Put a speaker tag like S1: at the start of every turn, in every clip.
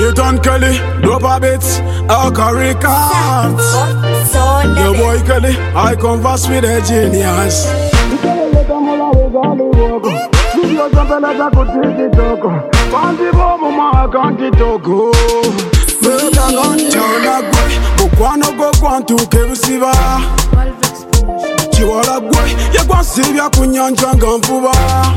S1: Peyton Kelly, Dopa Bits, Alka Records. Your boy Kelly, I converse with a genius. Chiwala boy, ye kwa sivya kunyanja ngamvuba.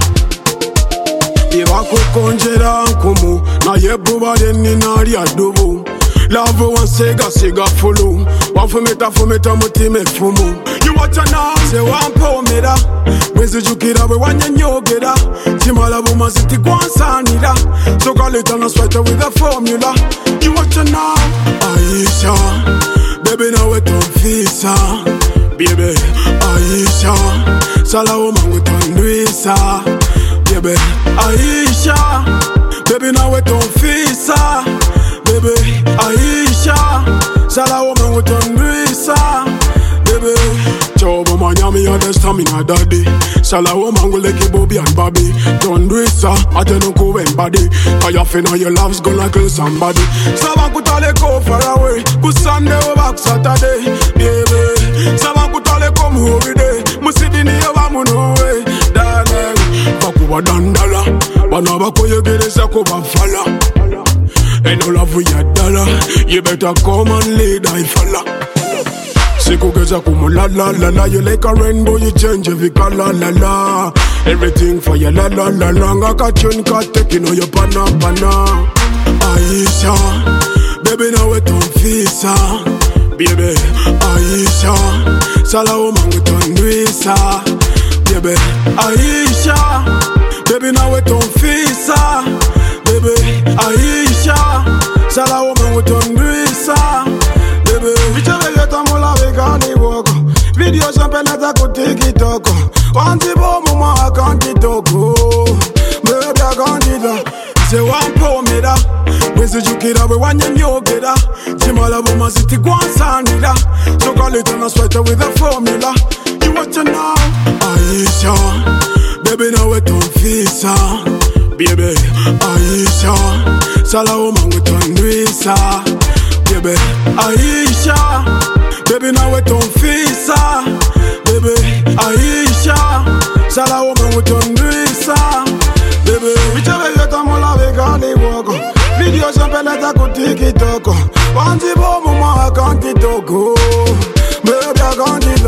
S1: Iba kukonjera nkumu, na yebuba deni nari adubu. Love one siga fulu, one fumeta mutime fumu. You watch a now, say one pomera. Wezi jukira we wanye nyogera. Chimala buma siti kwansanira. So call it on a sweater with a formula. You watch a now, Aisha. Baby now it on visa. Baby, Aisha, Sala woman with Andresa. Baby, Aisha, baby now we don't visa. Baby, Aisha, Sala woman with Andresa. Baby, Chobo Miami and the stamina daddy. Sala woman will like Bobby and Bobby. Andresa, I tell you go and body. Kaya fina your love's gonna kill somebody. Saba kutale go far away. Good Sunday or back Saturday. Baby. Saba kutale come every day. Musidi ni yoba munowe. Darling, bakuwa dandala. Banaba koye gereza kuba fala. And all of your dollar. You better come and lead I falla. Sikugeza kumu la la la la. You like a rainbow, you change every color la la. Everything for you la la la la. Ngaka chun ka taking on your pana. Aisha, baby now it on visa. Baby, Aisha, Sala woman with Andresa. Baby, Aisha, baby now it on visa. Baby, Aisha, Sala woman with Andresa. Baby, whichever you come all away, can't walk. Video champagne that I could take it talk. One tip of mama, I can't get talk. Baby, I can't get talk. Say one po me da. Wezi jukira we wanye nyogera. Chimala buma siti kwansanira. So call it on a sweater with a formula. You watch it now, Aisha. Baby now it on visa. Baby, Aisha, Sala woman with Andresa. Baby, Aisha, baby now it on visa. Baby, Aisha, Sala woman with Andresa. Baby, whichever you come all away, can't walk. Video champagne that I could take it talk. One tip of mama, I can't get talk. Baby, I can't get